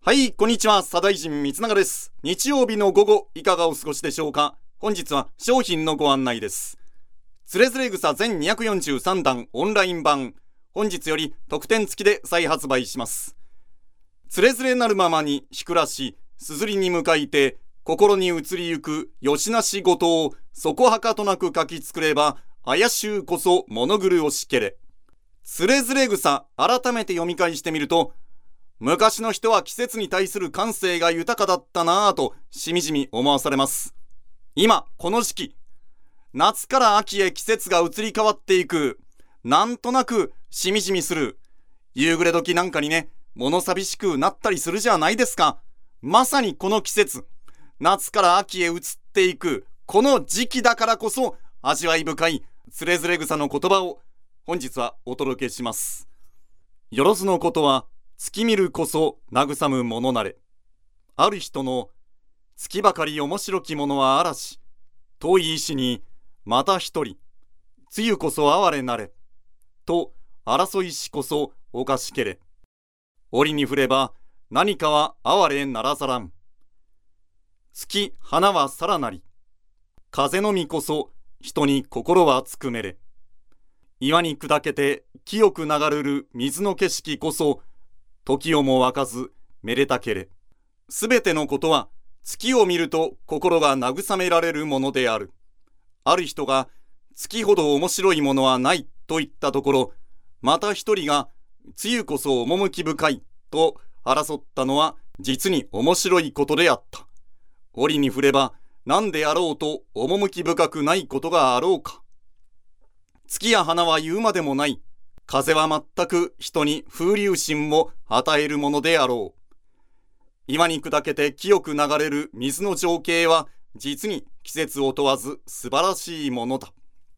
はい、こんにちは。左大臣光永です。日曜日の午後、いかがお過ごしでしょうか。本日は商品のご案内です。つれづれ草全243弾オンライン版、本日より特典付きで再発売します。つれづれなるままにひくらし、すずりに向かいて、心に移りゆくよしなしごとをそこはかとなく書き作れば、あやしゅうこそ物狂おしけれ。つれづれ草、改めて読み返してみると、昔の人は季節に対する感性が豊かだったなぁとしみじみ思わされます。今この時期、夏から秋へ季節が移り変わっていく、なんとなくしみじみする夕暮れ時なんかにね、物寂しくなったりするじゃないですか。まさにこの季節、夏から秋へ移っていくこの時期だからこそ味わい深いつれづれ草の言葉を本日はお届けします。よろずのことは月見るこそ慰むものなれ。ある人の月ばかり面白きものは嵐、遠い石にまた一人、梅雨こそ哀れなれ、と争いしこそおかしけれ。折に触れば何かは哀れならざらん。月花はさらなり、風のみこそ人に心はつくめれ。岩に砕けて清く流れる水の景色こそ時をも湧かずめでたけれ。すべてのことは月を見ると心が慰められるものである。ある人が月ほど面白いものはないと言ったところ、また一人が梅雨こそ趣深いと争ったのは実に面白いことであった。折に触れば何であろうと趣深くないことがあろうか。月や花は言うまでもない。風は全く人に風流心も与えるものであろう。岩に砕けて清く流れる水の情景は実に季節を問わず素晴らしいものだ。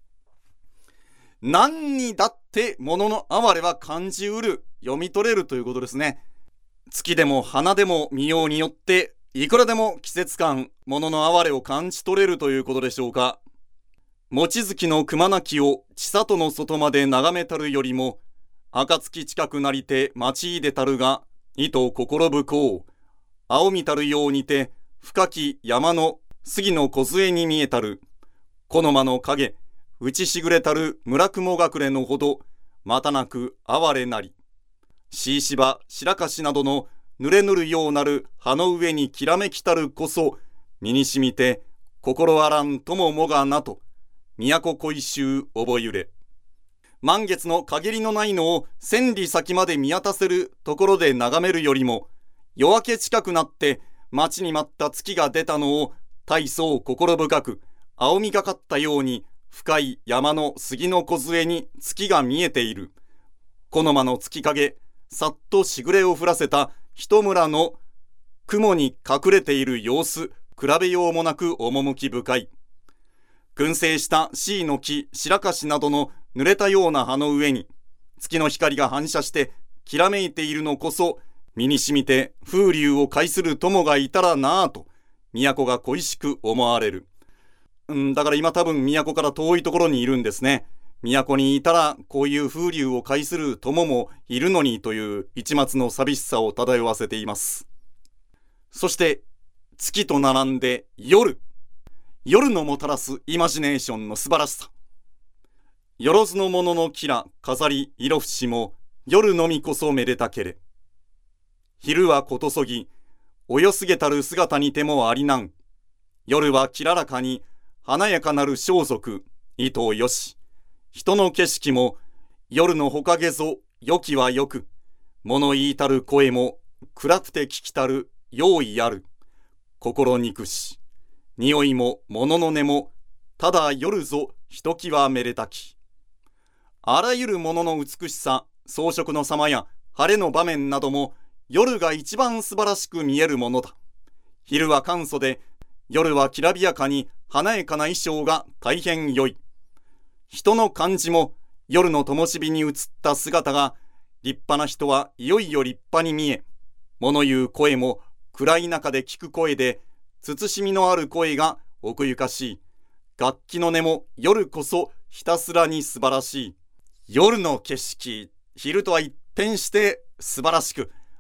何にだって物の哀れは感じうる、読み取れるということですね。月でも花でも見ようによっていくらでも季節感、物の哀れを感じ取れるということでしょうか。望月の熊鳴きを千里の外まで眺めたるよりも、暁近くなりて待ちいでたるが、いと心不幸。青みたるようにて、深き山の杉の梢に見えたる。木の間の影、打ちしぐれたる村雲隠れのほど、またなく哀れなり。しいしば、白樫などの濡れぬるようなる葉の上にきらめきたるこそ、身にしみて、心あらんとももがなと、都恋衆覚ゆれ。満月の限りのないのを千里先まで見渡せるところで眺めるよりも、夜明け近くなって待ちに待った月が出たのを大層心深く青みがかったように、深い山の杉の梢に月が見えている。木の間の月影、さっとしぐれを降らせた一村の雲に隠れている様子、比べようもなく趣深い。群生した椎の木、白樫などの濡れたような葉の上に月の光が反射してきらめいているのこそ、身にしみて風流を介する友がいたらなぁと都が恋しく思われる。だから今多分都から遠いところにいるんですね。都にいたらこういう風流を介する友もいるのにという一末の寂しさを漂わせています。そして月と並んで夜のもたらすイマジネーションの素晴らしさ。よろずのもののきら飾り色節も夜のみこそめでたけれ。昼はことそぎおよすげたる姿にてもありなん。夜はきららかに華やかなる装束糸よし。人の景色も夜のほかげぞよきはよく。物言いたる声も暗くて聞きたる用意ある。心憎し。匂いも物の音もただ夜ぞひときわめでたき。あらゆるものの美しさ、装飾の様や晴れの場面なども夜が一番素晴らしく見えるものだ。昼は簡素で夜はきらびやかに華やかな衣装が大変良い。人の感じも夜の灯火に映った姿が立派な人はいよいよ立派に見え、物言う声も暗い中で聞く声で慎みのある声が奥ゆかしい。楽器の音も夜こそひたすらに素晴らしい。夜の景色、昼とは一変して素晴らしく、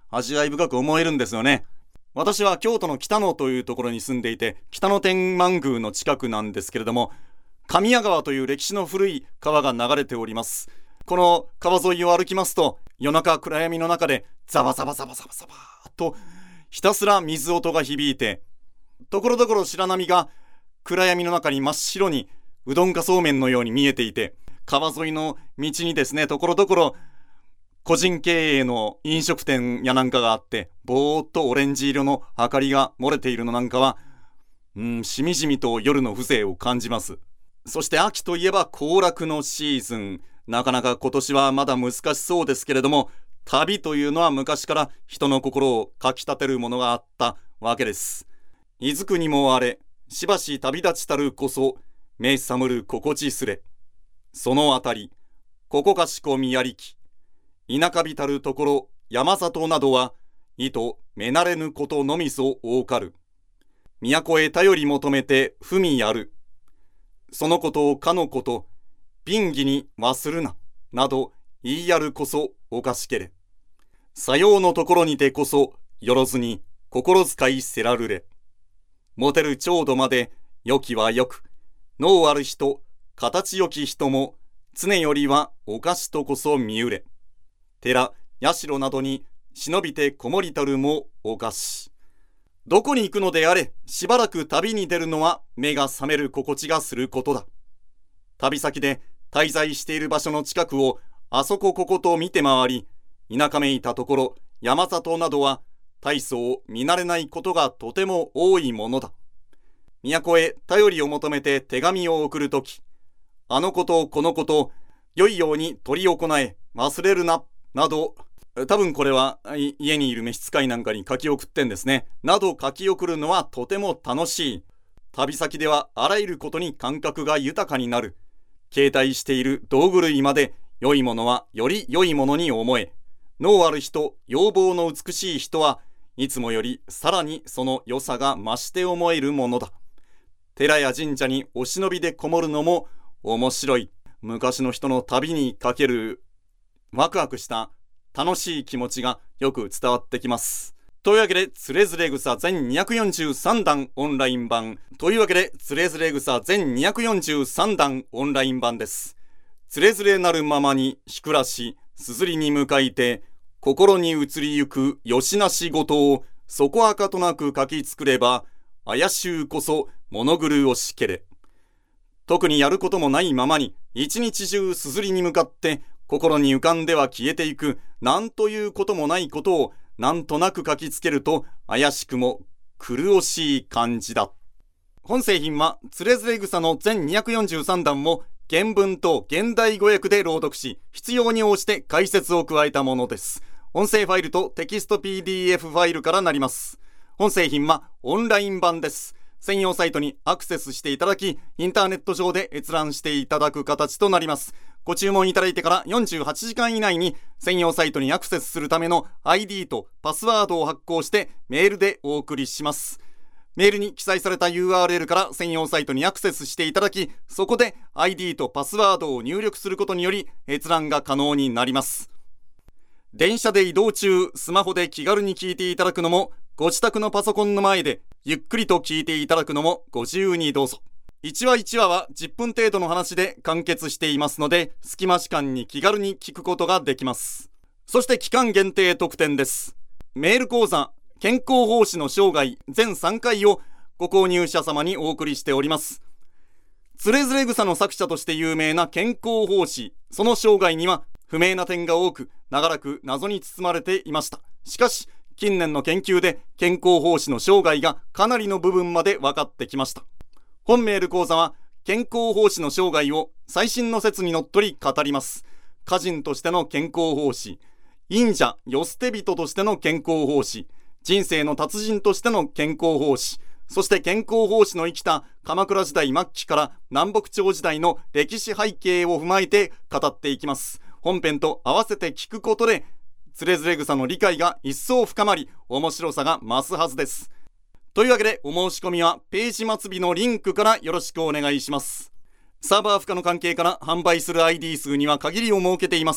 味わい深く思えるんですよね。私は京都の北野というところに住んでいて、北野天満宮の近くなんですけれども、神谷川という歴史の古い川が流れております。この川沿いを歩きますと、夜中暗闇の中でザバザバザバザバザバとひたすら水音が響いて、ところどころ白波が暗闇の中に真っ白にうどんかそうめんのように見えていて、川沿いの道にですね、ところどころ個人経営の飲食店やなんかがあって、ぼーっとオレンジ色の明かりが漏れているのなんかは、しみじみと夜の風情を感じます。そして秋といえば行楽のシーズン。なかなか今年はまだ難しそうですけれども、旅というのは昔から人の心をかきたてるものがあったわけです。いずくにもあれ、しばし旅立ちたるこそ、目覚むる心地すれ。そのあたり、ここかしこみやりき。田舎びたるところ山里などは、いとめなれぬことのみそ多かる。都へ頼り求めて踏みやる。そのことをかのこと、便宜に忘るな、など言いやるこそおかしけれ。さようのところにてこそ、よろずに心遣いせらるれ。持てる調度まで、よきはよく、能ある人、形よき人も、常よりはおかしとこそ見うれ。寺、社などに忍びてこもりたるもおかし。どこに行くのであれ、しばらく旅に出るのは目が覚める心地がすることだ。旅先で滞在している場所の近くをあそこここと見て回り、田舎めいたところ、山里などは大層見慣れないことがとても多いものだ。都へ頼りを求めて手紙を送るとき、あのことこのこと良いように取り行え、忘れるな、など、多分これは家にいる召使いなんかに書き送ってんですね。など書き送るのはとても楽しい。旅先ではあらゆることに感覚が豊かになる。携帯している道具類まで良いものはより良いものに思え。能ある人、要望の美しい人はいつもよりさらにその良さが増して思えるものだ。寺や神社にお忍びでこもるのも面白い。昔の人の旅にかけるワクワクした楽しい気持ちがよく伝わってきます。というわけで、つれづれ草全243弾オンライン版。というわけで、つれづれ草全243弾オンライン版です。つれづれなるままにひくらし、すずりに向かいて、心に移りゆくよしなしごとを、そこはかとなく書き作れば、怪しゅうこそ物狂おしけれ。特にやることもないままに、一日中すずりに向かって、心に浮かんでは消えていく、なんということもないことを、なんとなく書きつけると、怪しくも苦おしい感じだ。本製品は、つれづれ草の全243弾も、原文と現代語訳で朗読し、必要に応じて解説を加えたものです。音声ファイルとテキスト PDF ファイルからなります。本製品はオンライン版です。専用サイトにアクセスしていただき、インターネット上で閲覧していただく形となります。ご注文いただいてから48時間以内に専用サイトにアクセスするための ID とパスワードを発行してメールでお送りします。メールに記載された URL から専用サイトにアクセスしていただき、そこで ID とパスワードを入力することにより閲覧が可能になります。電車で移動中、スマホで気軽に聞いていただくのも、ご自宅のパソコンの前でゆっくりと聞いていただくのもご自由にどうぞ。1話1話は10分程度の話で完結していますので、隙間時間に気軽に聞くことができます。そして期間限定特典です。メール講座健康奉仕の生涯全3回をご購入者様にお送りしております。つれづれ草の作者として有名な健康奉仕、その生涯には不明な点が多く、長らく謎に包まれていました。しかし近年の研究で健康奉仕の生涯がかなりの部分まで分かってきました。本メール講座は健康奉仕の生涯を最新の説にのっとり語ります。歌人としての健康奉仕、忍者世捨て人としての健康奉仕、人生の達人としての健康奉仕、そして健康奉仕の生きた鎌倉時代末期から南北朝時代の歴史背景を踏まえて語っていきます。本編と合わせて聞くことでつれづれ草の理解が一層深まり、面白さが増すはずです。というわけで、お申し込みはページ末尾のリンクからよろしくお願いします。サーバー負荷の関係から販売する ID 数には限りを設けています。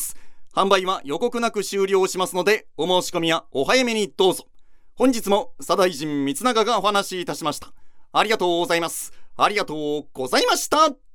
販売は予告なく終了しますので、お申し込みはお早めにどうぞ。本日も左大臣光永がお話しいたしました。ありがとうございます。ありがとうございました。